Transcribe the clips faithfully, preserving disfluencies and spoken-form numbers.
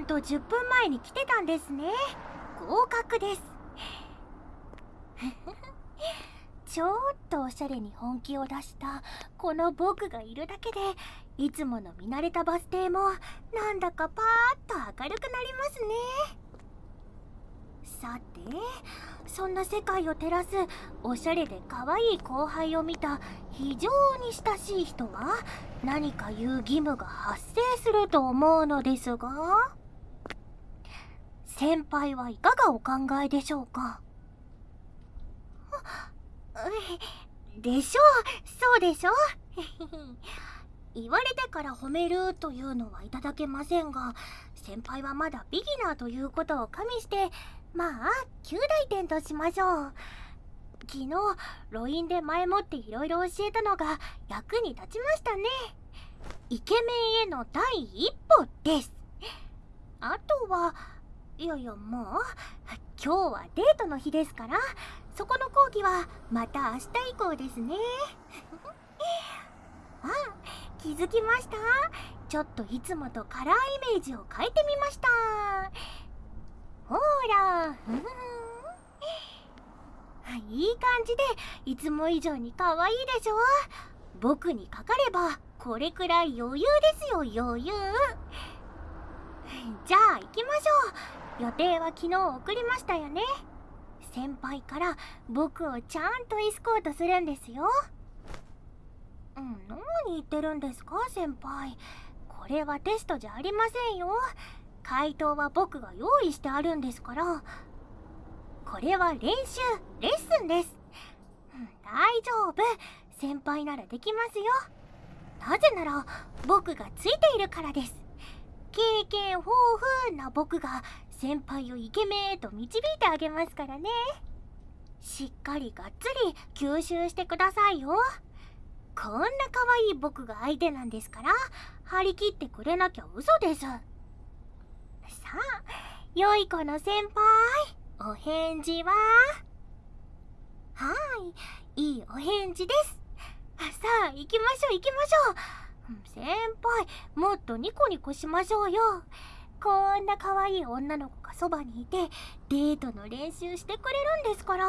んとじゅっぷんまえに来てたんですね。合格です。ちょっとおしゃれに本気を出したこの僕がいるだけで、いつもの見慣れたバス停もなんだかパーッと明るくなりますね。さて、そんな世界を照らすおしゃれで可愛い後輩を見た非常に親しい人は何か言う義務が発生すると思うのですが、先輩はいかがお考えでしょうか。でしょう、そうでしょう。言われてから褒めるというのはいただけませんが、先輩はまだビギナーということを加味して、まあきゅう大点としましょう。昨日ロインで前もっていろいろ教えたのが役に立ちましたね。イケメンへの第一歩です。あとは、いやいや、もう今日はデートの日ですから、そこの講義はまた明日以降ですね。あ、気づきました？ちょっといつもとカラーイメージを変えてみました。ほら、ふんいい感じでいつも以上に可愛いでしょ。僕にかかればこれくらい余裕ですよ、余裕。じゃあ行きましょう。予定は昨日送りましたよね。先輩から僕をちゃんとエスコートするんですよ。うん、何言ってるんですか先輩。これはテストじゃありませんよ。回答は僕が用意してあるんですから。これは練習、レッスンです。うん、大丈夫、先輩ならできますよ。なぜなら僕がついているからです。経験豊富な僕が先輩をイケメンへと導いてあげますからね。しっかりがっつり吸収してくださいよ。こんな可愛い僕が相手なんですから、張り切ってくれなきゃ嘘です。さあ、良い子の先輩、お返事は？はい、いいお返事です。さあ、行きましょう行きましょう。先輩、もっとニコニコしましょうよ。こんな可愛い女の子がそばにいてデートの練習してくれるんですから。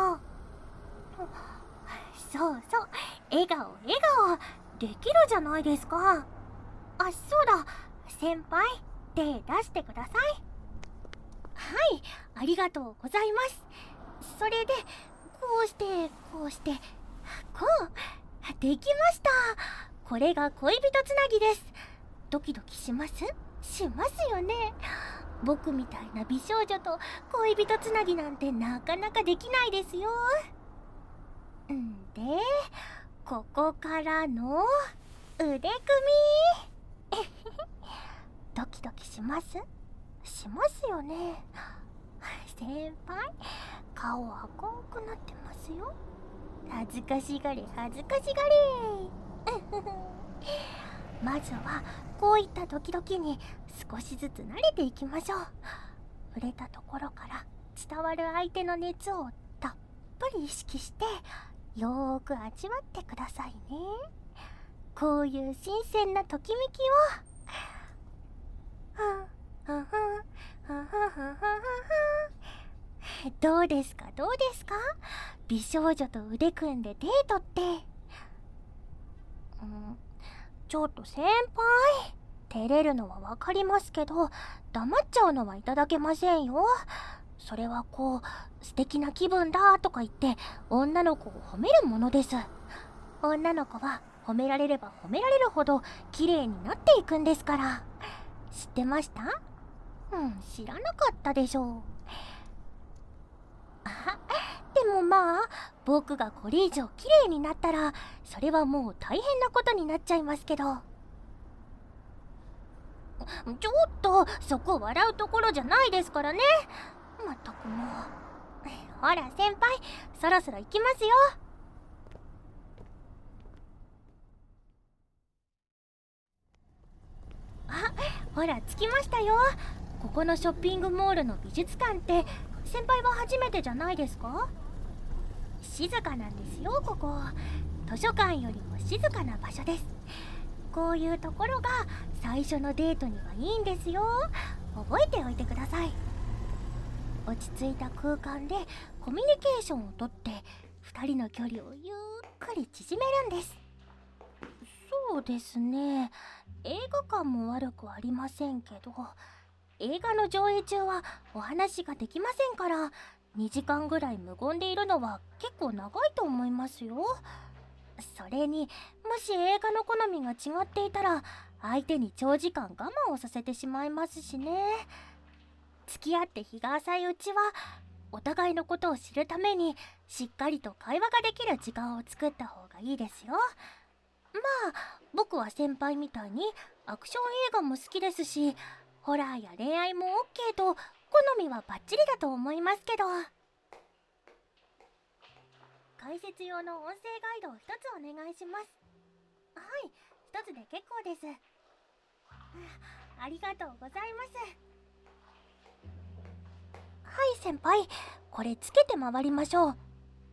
そうそう、笑顔笑顔、できるじゃないですか。あ、そうだ、先輩、手出してください。はい、ありがとうございます。それでこうしてこうしてこうできました。これが恋人つなぎです。ドキドキします？しますよね。僕みたいな美少女と恋人つなぎなんてなかなかできないですよ。んで、ここからの腕組み。ドキドキします？しますよね。先輩、顔赤くなってますよ。恥ずかしがれ恥ずかしがれ。まずはこういったドキドキに少しずつ慣れていきましょう。触れたところから伝わる相手の熱をたっぷり意識してよーく味わってくださいね。こういう新鮮なときめきを。はんはんはんはんはんはんはんはん。どうですかどうですか、美少女と腕組んでデートって。うん、ちょっと先輩、照れるのはわかりますけど、黙っちゃうのはいただけませんよ。それはこう、素敵な気分だとか言って女の子を褒めるものです。女の子は褒められれば褒められるほど綺麗になっていくんですから。知ってました？うん、知らなかったでしょう。あ、でもまあ、僕がこれ以上綺麗になったらそれはもう大変なことになっちゃいますけど。ちょっと、そこ笑うところじゃないですからね。まったくもう。ほら先輩、そろそろ行きますよ。あ、ほら着きましたよ。ここのショッピングモールの美術館って先輩は初めてじゃないですか？静かなんですよここ。図書館よりも静かな場所です。こういうところが最初のデートにはいいんですよ。 覚えておいてください。落ち着いた空間でコミュニケーションをとってふたりの距離をゆっくり縮めるんです。そうですね、映画館も悪くありませんけど、映画の上映中はお話ができませんから、にじかんぐらい無言でいるのは結構長いと思いますよ。それに、もし映画の好みが違っていたら相手に長時間我慢をさせてしまいますしね。付き合って日が浅いうちはお互いのことを知るためにしっかりと会話ができる時間を作った方がいいですよ。まあ僕は先輩みたいにアクション映画も好きですし、ホラーや恋愛も OK と好みはバッチリだと思いますけど。解説用の音声ガイドを一つお願いします。はい、一つで結構です。ありがとうございます。はい先輩、これつけて回りましょう。ん？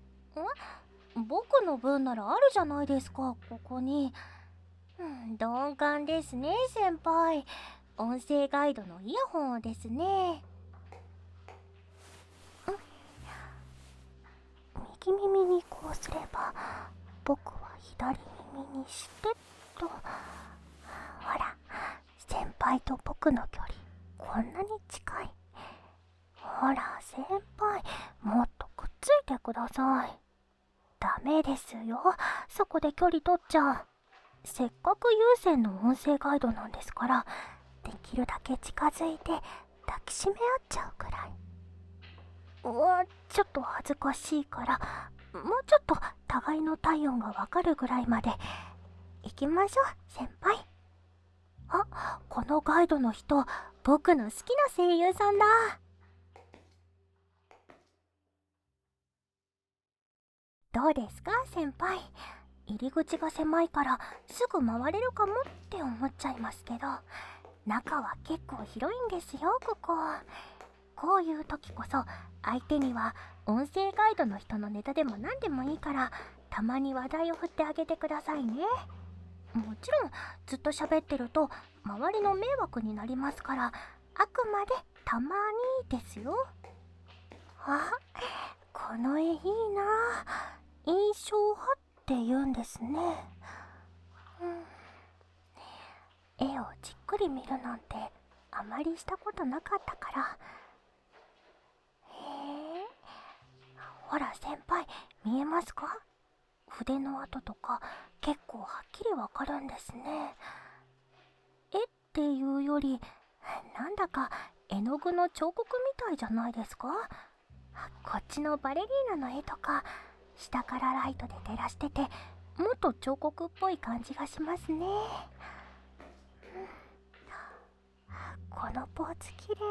僕の分ならあるじゃないですか、ここに。うん、鈍感ですね先輩。音声ガイドのイヤホンをですね。右耳にこうすれば僕は左耳にしてと。ほら、先輩と僕の距離こんなに近い。ほら先輩、もっとくっついてください。ダメですよ、そこで距離取っちゃ。せっかく有線の音声ガイドなんですから、できるだけ近づいて抱きしめ合っちゃうくらい。うわ、ちょっと恥ずかしいから、もうちょっと互いの体温がわかるぐらいまで行きましょう先輩。あ、このガイドの人、僕の好きな声優さんだ。どうですか先輩、入り口が狭いからすぐ回れるかもって思っちゃいますけど、中は結構広いんですよここ。こういう時こそ相手には音声ガイドの人のネタでも何でもいいからたまに話題を振ってあげてくださいね。もちろんずっと喋ってると周りの迷惑になりますから、あくまでたまにですよ。あ、この絵いいな。印象派って言うんですね。うん、絵をじっくり見るなんてあまりしたことなかったから。へえ、ほら先輩、見えますか？筆の跡とか結構はっきりわかるんですね。絵っていうよりなんだか絵の具の彫刻みたいじゃないですか？こっちのバレリーナの絵とか下からライトで照らしててもっと彫刻っぽい感じがしますね。うん、このポーズきれい。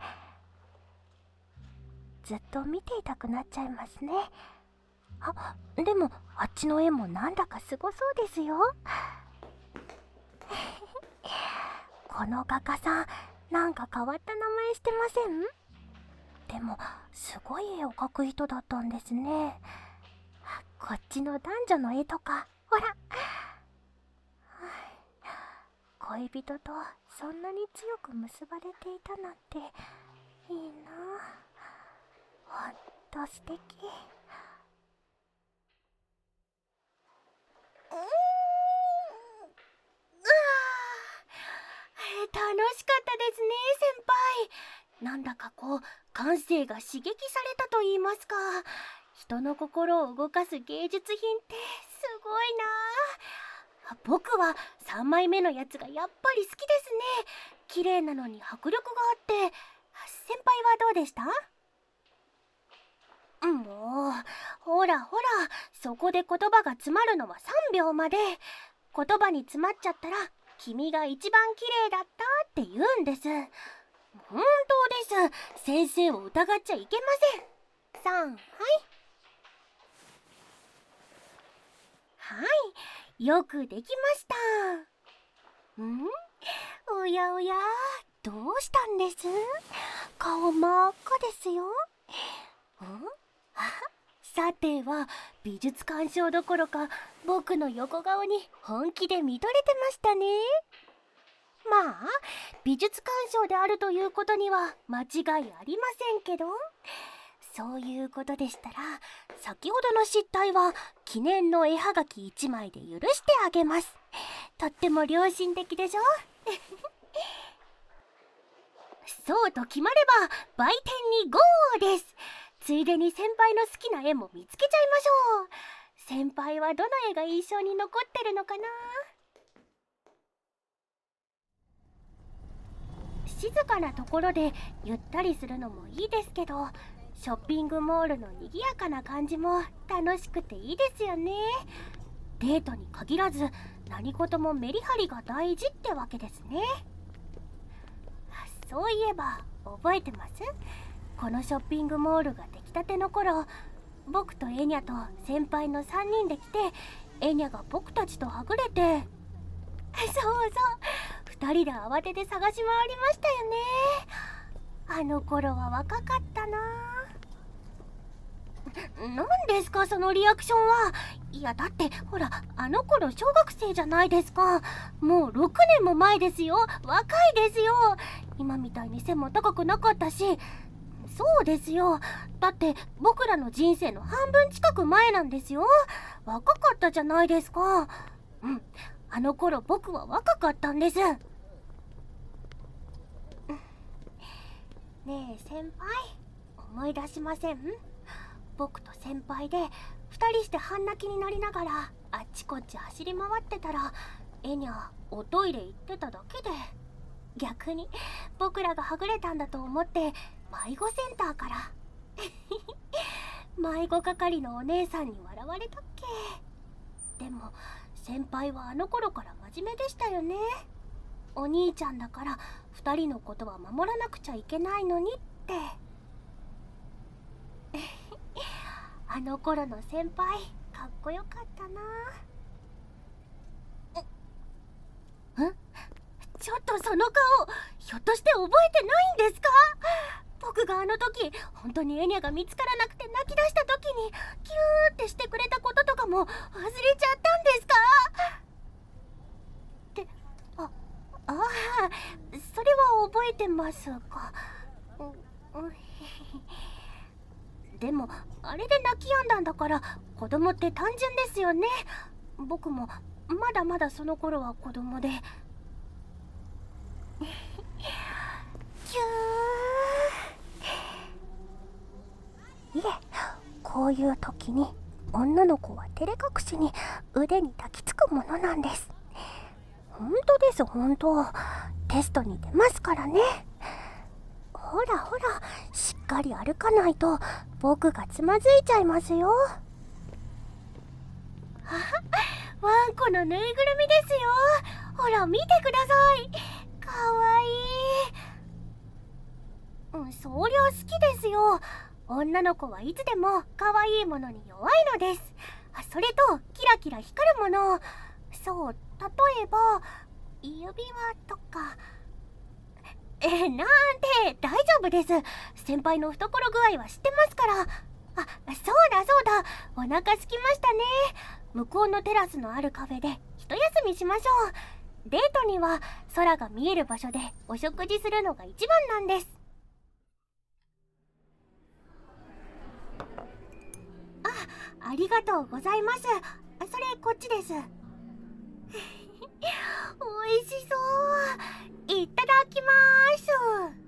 ずっと見ていたくなっちゃいますね。あ、でもあっちの絵もなんだかすごそうですよ。この画家さん、なんか変わった名前してません？でもすごい絵を描く人だったんですね。こっちの男女の絵とか、ほら。恋人とそんなに強く結ばれていたなんていいな。ほんと素敵。うーん、うわー、楽しかったですね先輩。なんだかこう感性が刺激されたと言いますか、人の心を動かす芸術品ってすごいな。僕はさんまいめのやつがやっぱり好きですね。綺麗なのに迫力があって。先輩はどうでした？もうほらほら、そこで言葉が詰まるのはさんびょうまで。言葉に詰まっちゃったら君が一番綺麗だったって言うんです。本当です。先生を疑っちゃいけません。さん、はいはい、よくできました。ん？おやおや、どうしたんです？顔真っ赤ですよ。ん？あ、さては美術鑑賞どころか僕の横顔に本気で見とれてましたね。 まあ美術鑑賞であるということには間違いありませんけど、そういうことでしたら先ほどの失態は記念の絵はがきいちまいで許してあげます。とっても良心的でしょそうと決まれば売店にゴーです。ついでに先輩の好きな絵も見つけちゃいましょう。先輩はどの絵が印象に残ってるのかな。静かなところでゆったりするのもいいですけど、ショッピングモールの賑やかな感じも楽しくていいですよね。デートに限らず何事もメリハリが大事ってわけですね。そういえば覚えてます？このショッピングモールが出来たての頃、僕とエニャと先輩のさんにんで来て、エニャが僕たちとはぐれて、そうそう、ふたりで慌てて探し回りましたよね。あの頃は若かったな。何ですかそのリアクションは。いやだってほら、あの頃小学生じゃないですか。もうろくねんも前ですよ。若いですよ。今みたいに背も高くなかったし。そうですよ。だって僕らの人生の半分近く前なんですよ。若かったじゃないですか。うん、あの頃僕は若かったんです。ねえ先輩、思い出しません？僕と先輩でふたりして半泣きになりながらあっちこっち走り回ってたら、エニャおトイレ行ってただけで、逆に僕らがはぐれたんだと思って迷子センターから迷子係のお姉さんに笑われたっけ。でも先輩はあの頃から真面目でしたよね。お兄ちゃんだからふたりのことは守らなくちゃいけないのにってあの頃の先輩かっこよかったな。ん？ちょっとその顔、ひょっとして覚えてないんですか？僕があの時本当にエニャが見つからなくて泣き出した時にキューってしてくれたこととかも忘れちゃったんですか？って、あ、ああ、それは覚えてますか。でもあれで泣き止んだんだから、子供って単純ですよね。僕もまだまだその頃は子供でキュー。いえ、こういう時に女の子は照れ隠しに腕に抱きつくものなんです。本当です、本当。テストに出ますからね。ほらほら、しっかり歩かないと僕がつまずいちゃいますよ。あ、ワンコのぬいぐるみですよ。ほら見てください。かわいい。うん、そりゃ好きですよ。女の子はいつでもかわいいものに弱いのです。それとキラキラ光るもの。そう、例えば指輪とか。え、なんて大丈夫です。先輩の懐具合は知ってますから。あ、そうだそうだ、お腹空きましたね。向こうのテラスのあるカフェで一休みしましょう。デートには空が見える場所でお食事するのが一番なんです。あ、ありがとうございます。それこっちです。おいしそう。いただきまーす。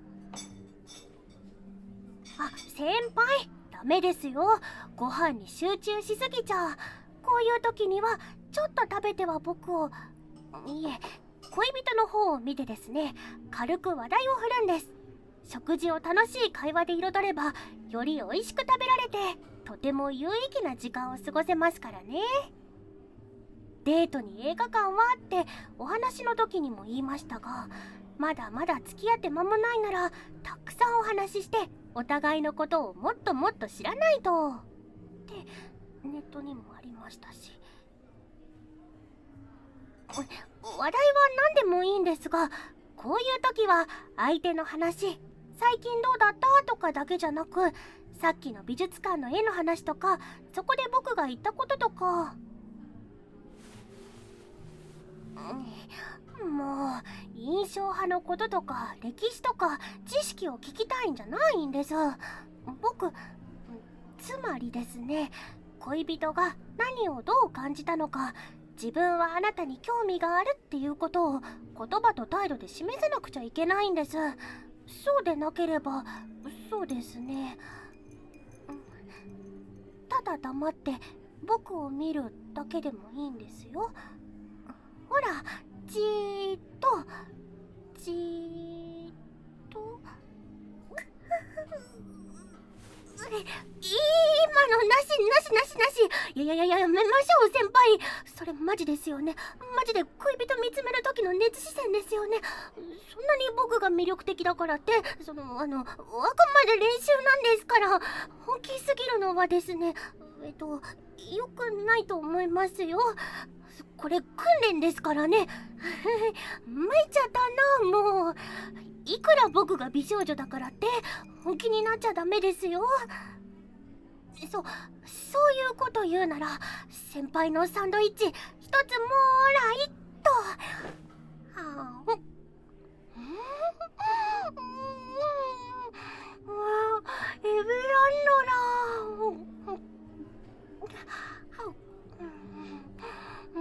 あ、先輩、ダメですよ。ご飯に集中しすぎちゃう。こういう時にはちょっと食べては僕を、いえ、恋人の方を見てですね、軽く話題を振るんです。食事を楽しい会話で彩ればより美味しく食べられて、とても有意義な時間を過ごせますからね。デートに映画館はってお話の時にも言いましたが、まだまだ付き合って間もないならたくさんお話ししてお互いのことをもっともっと知らないとってネットにもありましたし。話題は何でもいいんですが、こういう時は相手の話、最近どうだったとかだけじゃなく、さっきの美術館の絵の話とか、そこで僕が言ったこととか、 もう印象派のこととか歴史とか知識を聞きたいんじゃないんです。僕、つまりですね、恋人が何をどう感じたのか、自分はあなたに興味があるっていうことを言葉と態度で示さなくちゃいけないんです。そうでなければ、そうですね、ただ黙って僕を見るだけでもいいんですよ。ほら、じーっとじーっと今のなしなしなしなし。いやいやいや、やめましょう先輩。それマジですよね。マジで恋人見つめる時の熱視線ですよね。そんなに僕が魅力的だからってそのあのあくまで練習なんですから。本気すぎるのはですね、えっとよくないと思いますよ。これ訓練ですからね。参っちゃったな。もういくら僕が美少女だからって本気になっちゃダメですよ。そ、そういうこと言うなら先輩のサンドイッチ一つもらいっと。はあ、エベランドラうん、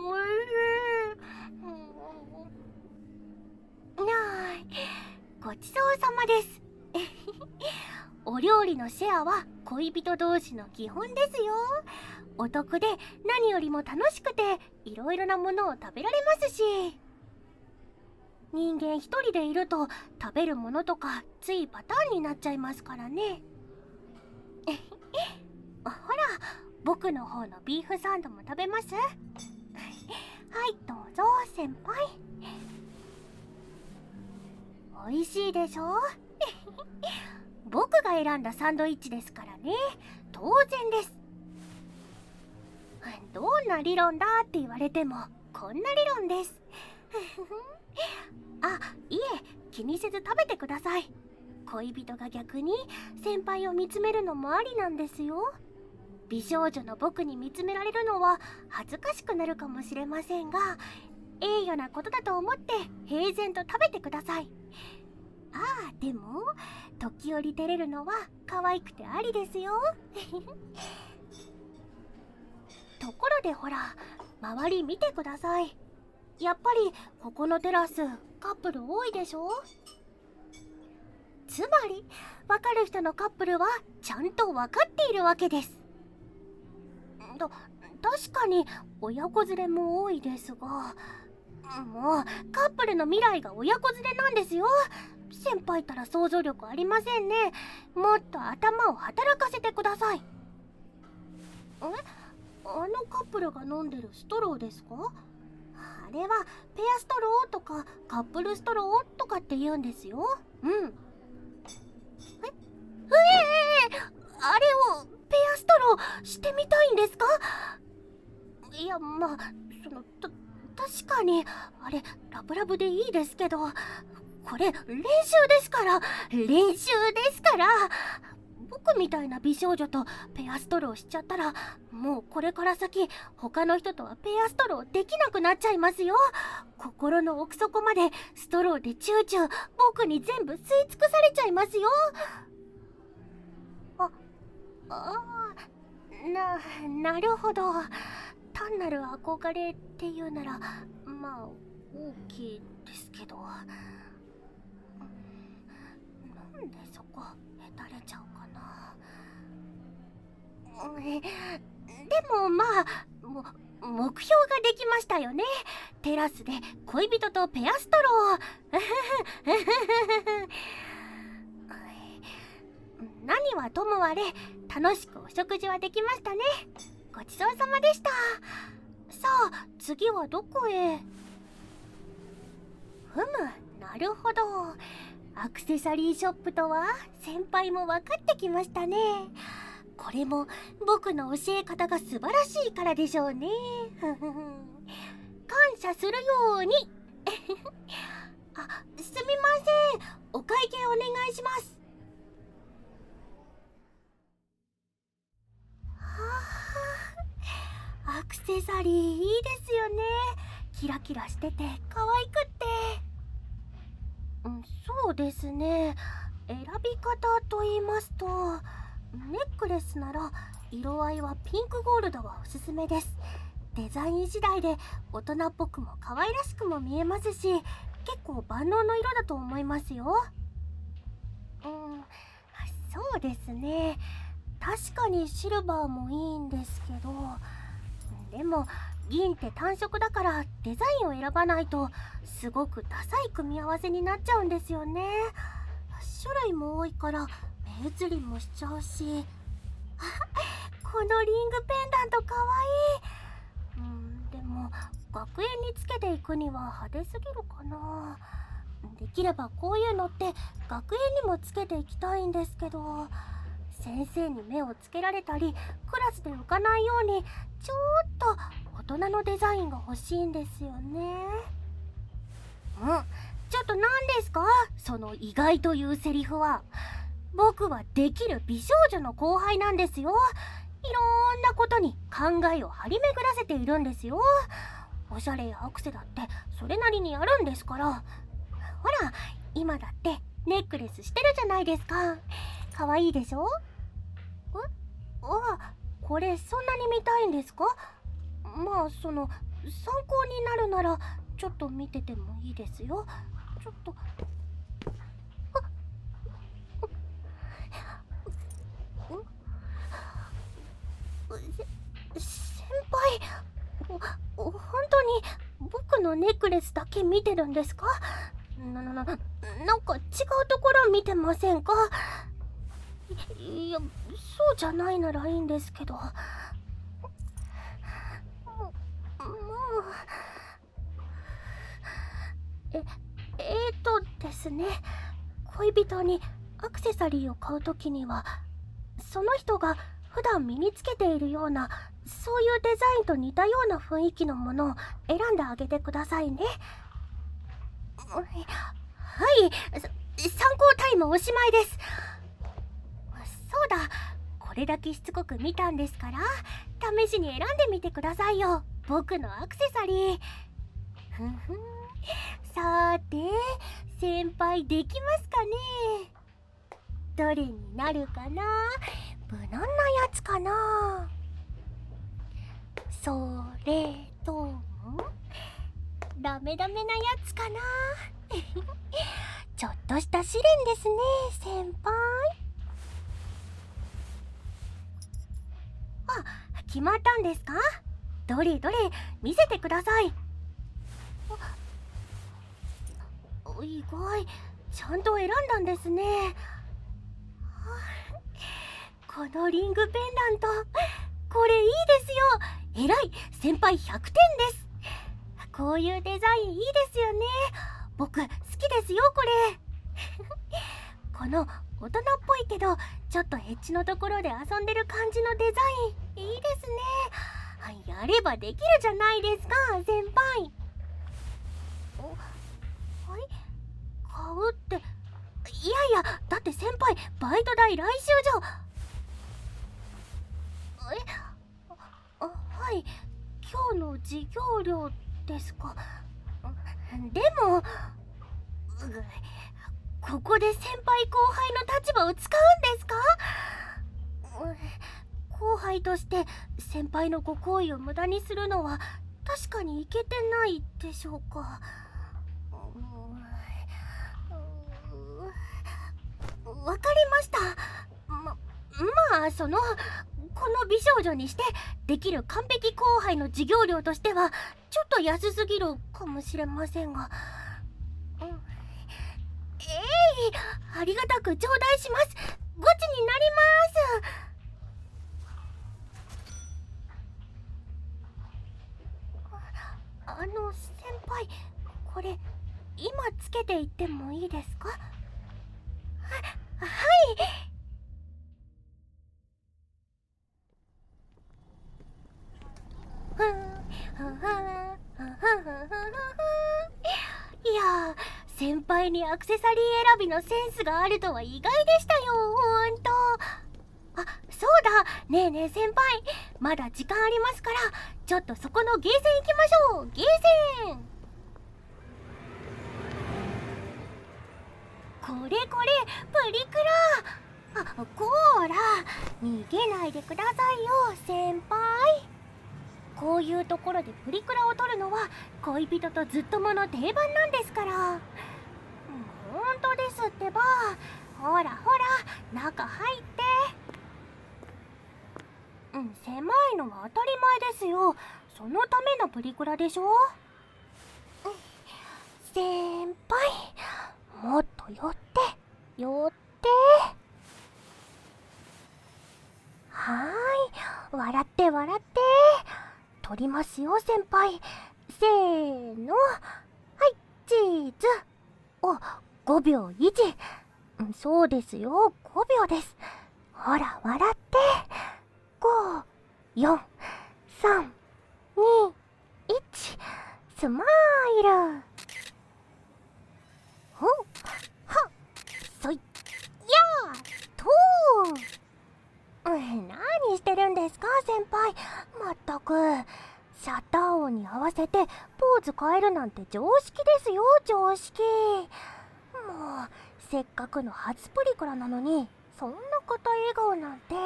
おいしい。なあ、ごちそうさまです。お料理のシェアは恋人同士の基本ですよ。お得で何よりも楽しくていろいろなものを食べられますし。人間一人でいると食べるものとかついパターンになっちゃいますからね。ほら、僕の方のビーフサンドも食べます？はい、どうぞ先輩。美味しいでしょ？僕が選んだサンドイッチですからね。当然です。どんな理論だって言われてもこんな理論です。あ、いえ、気にせず食べてください。恋人が逆に先輩を見つめるのもありなんですよ。美少女の僕に見つめられるのは恥ずかしくなるかもしれませんが、栄誉なことだと思って平然と食べてください。ああ、でも時折照れるのは可愛くてありですよ。ところでほら、周り見てください。やっぱりここのテラスカップル多いでしょ。つまり分かる人のカップルはちゃんと分かっているわけです。と確かに親子連れも多いですが、もうカップルの未来が親子連れなんですよ。先輩ったら想像力ありませんね。もっと頭を働かせてください。え、あのカップルが飲んでるストローですか？あれはペアストローとかカップルストローとかって言うんですよ。うん。え、ええあれをペアストローしてみたいんですか？いや、まあそのた確かにあれラブラブでいいですけど、これ練習ですから練習ですから僕みたいな美少女とペアストローしちゃったら、もうこれから先他の人とはペアストローできなくなっちゃいますよ。心の奥底までストローでチューチュー僕に全部吸い尽くされちゃいますよ。あ、あーな、なるほど。単なる憧れっていうならまあ OK ですけど、なんでそこへたれちゃうかな。でもまあも目標ができましたよね。テラスで恋人とペアストロー。何はともあれ楽しくお食事はできましたね。ごちそうさまでした。さあ次はどこへ？ふむ、なるほど。アクセサリーショップとは先輩も分かってきましたね。これも僕の教え方が素晴らしいからでしょうね。感謝するように。あ、すみません、お会計お願いします。はあ、アクセサリーいいですよね。 キラキラしてて可愛くって。うん、そうですね。選び方と言いますと、ネックレスなら色合いはピンクゴールドがおすすめです。デザイン次第で大人っぽくも可愛らしくも見えますし、結構万能の色だと思いますよ。うん、そうですね。確かにシルバーもいいんですけど、でも銀って単色だからデザインを選ばないとすごくダサい組み合わせになっちゃうんですよね。種類も多いから目移りもしちゃうし。このリングペンダントかわいい。うん、でも学園につけていくには派手すぎるかな。できればこういうのって学園にもつけていきたいんですけど、先生に目をつけられたりクラスで浮かないようにちょっと大人のデザインが欲しいんですよね。うん、ちょっと何ですかその意外というセリフは。僕はできる美少女の後輩なんですよ。いろんなことに考えを張り巡らせているんですよ。おしゃれやアクセだってそれなりにやるんですから。ほら今だってネックレスしてるじゃないですか。かわいいでしょ。えあ、これそんなに見たいんですか。まあその参考になるならちょっと見ててもいいですよ。ちょっと先輩、ほ本当に僕のネックレスだけ見てるんですか。な、な、な、なんか違うところ見てませんか。い、いや、そうじゃないならいいんですけど。もう、もうえ、えーとですね、恋人にアクセサリーを買うときには、その人が普段身につけているようなそういうデザインと似たような雰囲気のものを選んであげてくださいね。はい、参考タイムおしまいです。そうだ、これだけしつこく見たんですから試しに選んでみてくださいよ、僕のアクセサリー。ふんふん、さーて先輩できますかね。どれになるかな。無難なやつかな。それともダメダメなやつかな。ちょっとした試練ですね先輩。あ、決まったんですか。どれどれ見せてください。意外、ちゃんと選んだんですね。このリングペンダント、これいいですよ。えらい、先輩ひゃくてんです。こういうデザインいいですよね。僕好きですよこれ。この大人っぽいけどちょっとエッジのところで遊んでる感じのデザインいいですね。やればできるじゃないですか先輩。はい、買うって、いやいや、だって先輩バイト代来週じゃ。え、あ、はい、今日の授業料ですか。でもここで先輩後輩の立場を使うんですか。後輩として先輩のご好意を無駄にするのは確かにいけてないでしょうか。わかりました。ま、まあそのこの美少女にしてできる完璧後輩の授業料としてはちょっと安すぎるかもしれませんが、うん、えい、ありがたく頂戴します。ごちになります。あの先輩、これ今つけていってもいいですか。は、はい。いやー、先輩にアクセサリー選びのセンスがあるとは意外でしたよ、ほんと。あ、そうだ、ねえねえ先輩、まだ時間ありますからちょっとそこのゲーセン行きましょう。ゲーセン。これこれ、プリクラ。あ、こーら、逃げないでくださいよ、先輩。こういうところでプリクラを撮るのは恋人とずっともの定番なんですから。本当ですってば。ほらほら、中入って。うん、狭いのは当たり前ですよ。そのためのプリクラでしょ。先輩、もっと寄って寄って。はーい、笑って笑って。撮りますよ先輩。せーの、はい、チーズ。お、ごびょう維持。そうですよ、ごびょうです。ほら笑って。ご、よん、さん、に、いち、スマイル。ほっはっそいやーとー。うん、何してるんですか先輩。まったくシャッター音に合わせてポーズ変えるなんて常識ですよ、常識。もうせっかくの初プリクラなのにそんな固笑顔なんて。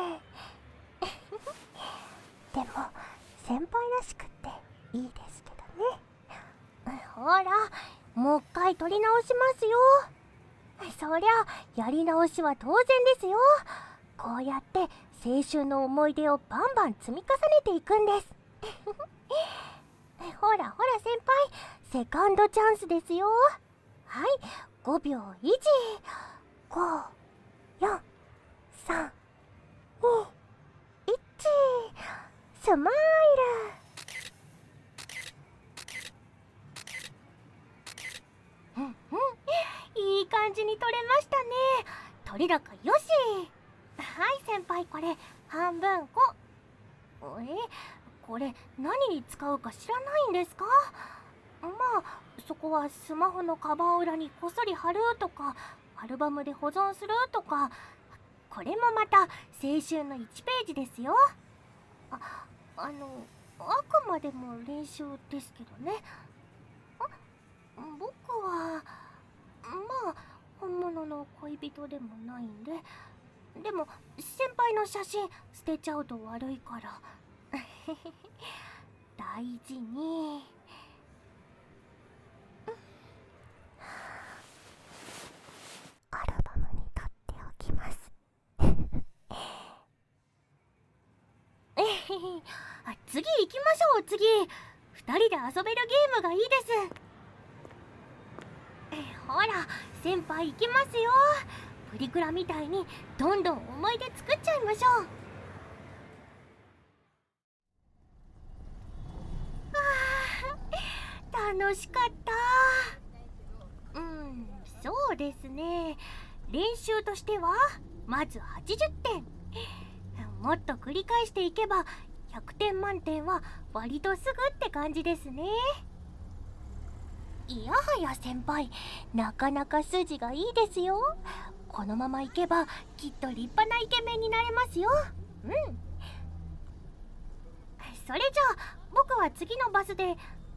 でも先輩らしくっていいですけどね。ほら、もう一回撮り直しますよ。そりゃやり直しは当然ですよ。こうやって青春の思い出をバンバン積み重ねていくんです。ほらほら先輩、セカンドチャンスですよ。はい、ごびょう維持。ご、よん、さん、に、いち、スマイル。うんうん、いい感じに撮れましたね。撮れ高よし。はい先輩、これ半分こ。え、これ何に使うか知らないんですか？まあそこはスマホのカバー裏にこっそり貼るとか、アルバムで保存するとか。これもまた青春のいちページですよ。あ、あのあくまでも練習ですけどね。あ、僕はまあ本物の恋人でもないんで。でも先輩の写真捨てちゃうと悪いから大事に。アルバムに取っておきますあ、次行きましょう。次二人で遊べるゲームがいいです。ほら先輩行きますよ。プリクラみたいにどんどん思い出作っちゃいましょう。あー、楽しかった。うん、そうですね。練習としてはまずはちじゅってん。もっと繰り返していけばひゃくてん満点は割とすぐって感じですね。いやはや先輩、なかなか筋がいいですよ。このままいけばきっと立派なイケメンになれますよ。うん、それじゃあ僕は次のバスで。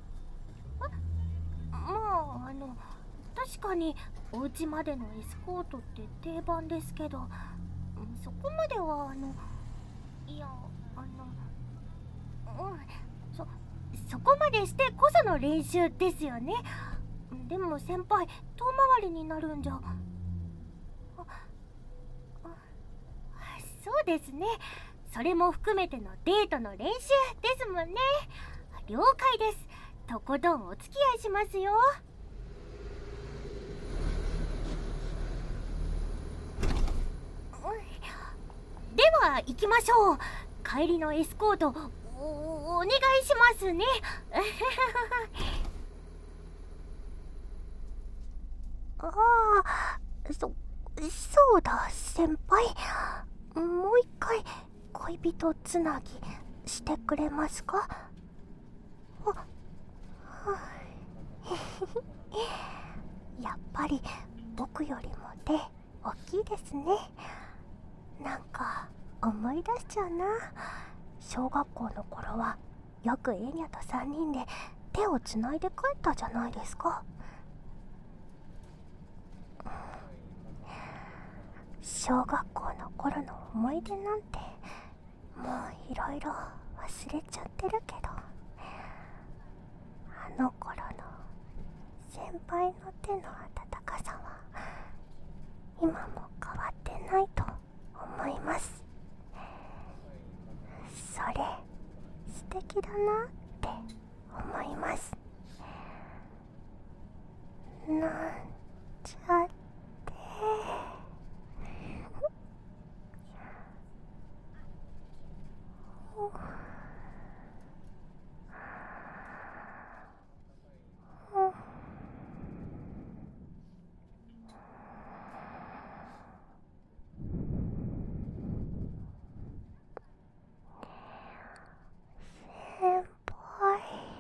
まああの確かにお家までのエスコートって定番ですけど、そこまではあのいやあのうんそそこまでしてこその練習ですよね。でも先輩、遠回りになるんじゃ。そうですね、それも含めてのデートの練習ですもんね。了解です。とことんお付き合いしますよ。では行きましょう。帰りのエスコート お, お願いしますねああ、そそうだ先輩、もう一回恋人つなぎしてくれますか？あ、はやっぱり僕よりも手大きいですね。なんか思い出しちゃうな。小学校の頃はよくエニャとさんにんで手をつないで帰ったじゃないですか。小学校の頃の思い出なんてもういろいろ忘れちゃってるけど、あの頃の先輩の手の温かさは今も変わってないと思います。それ素敵だなって思います。なんちゃって先輩。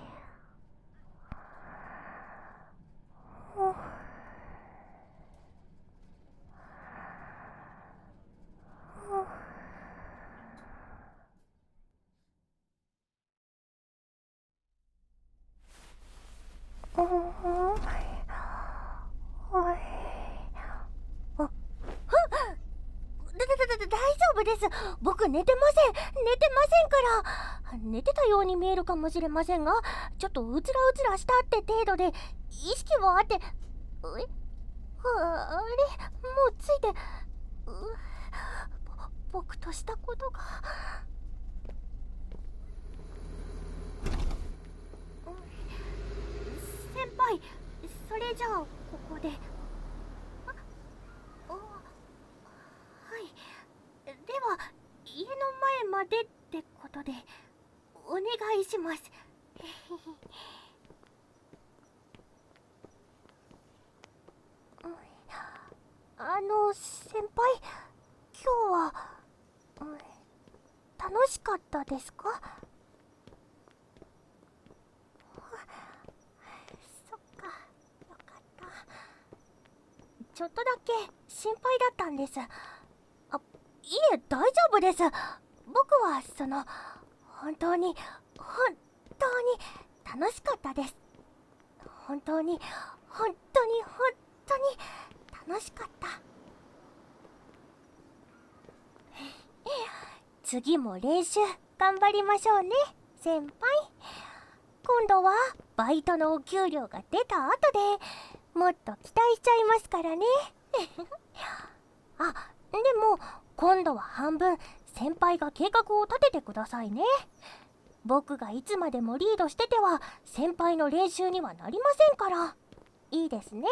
大丈夫です。僕寝てません。寝てませんから。寝てたように見えるかもしれませんが、ちょっとうつらうつらしたって程度で、意識もあって、えああれもうついて、う僕としたことが。先輩、それじゃあここで。ああ、はい。では家の前までってことでお願いします。あの先輩、今日は、うん、楽しかったですか？そっか、よかった。ちょっとだけ心配だったんです。あ、いえ、大丈夫です。僕はその本当に本当に楽しかったです。本当に本当に本当に楽しかった。次も練習頑張りましょうね、先輩。今度はバイトのお給料が出た後でもっと期待しちゃいますからね。あ、でも今度は半分先輩が計画を立ててくださいね。僕がいつまでもリードしてては先輩の練習にはなりませんから。いいですね。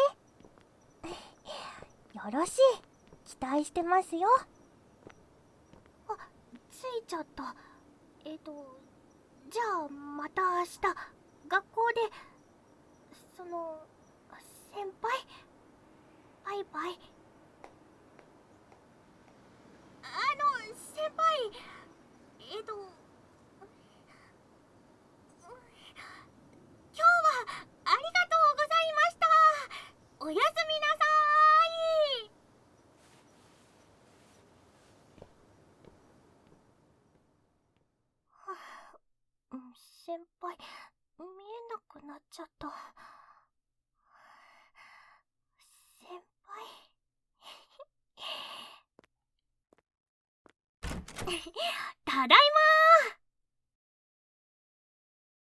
よろしい。期待してますよ。あ、ついちゃった。えっとじゃあまた明日学校でその先輩、バイバイ。あの先輩、えっと今日はありがとうございました。おやすみなさーい。はあ、先輩、見えなくなっちゃった。先輩。ただいま。